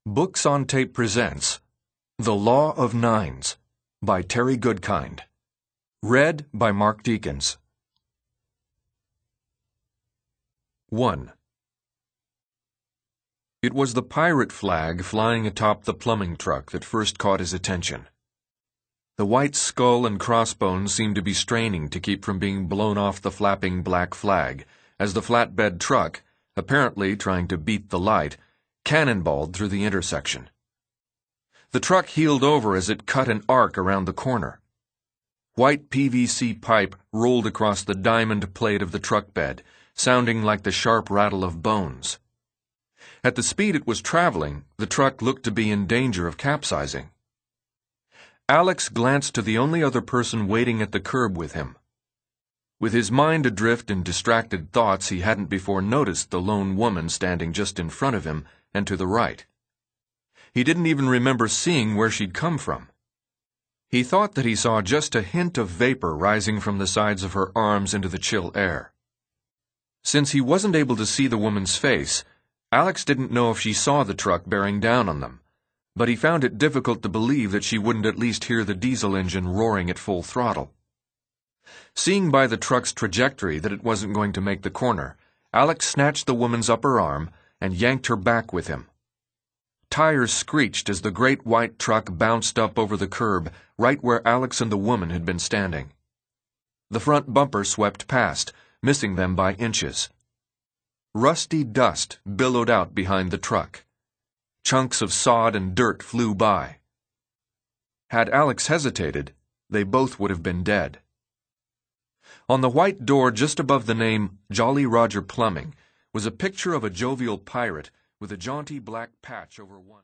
Books on Tape presents The Law of Nines by Terry Goodkind. Read by Mark Deakins. 1. It was the pirate flag flying atop the plumbing truck that first caught his attention. The white skull and crossbones seemed to be straining to keep from being blown off the flapping black flag, as the flatbed truck, apparently trying to beat the light, cannonballed through the intersection. The truck heeled over as it cut an arc around the corner. White PVC pipe rolled across the diamond plate of the truck bed, sounding like the sharp rattle of bones. At the speed it was traveling, the truck looked to be in danger of capsizing. Alex glanced to the only other person waiting at the curb with him. With his mind adrift in distracted thoughts, he hadn't before noticed the lone woman standing just in front of him and to the right. He didn't even remember seeing where she'd come from. He thought that he saw just a hint of vapor rising from the sides of her arms into the chill air. Since he wasn't able to see the woman's face, Alex didn't know if she saw the truck bearing down on them, but he found it difficult to believe that she wouldn't at least hear the diesel engine roaring at full throttle. Seeing by the truck's trajectory that it wasn't going to make the corner, Alex snatched the woman's upper arm and yanked her back with him. Tires screeched as the great white truck bounced up over the curb, right where Alex and the woman had been standing. The front bumper swept past, missing them by inches. Rusty dust billowed out behind the truck. Chunks of sod and dirt flew by. Had Alex hesitated, they both would have been dead. On the white door just above the name Jolly Roger Plumbing was a picture of a jovial pirate with a jaunty black patch over one.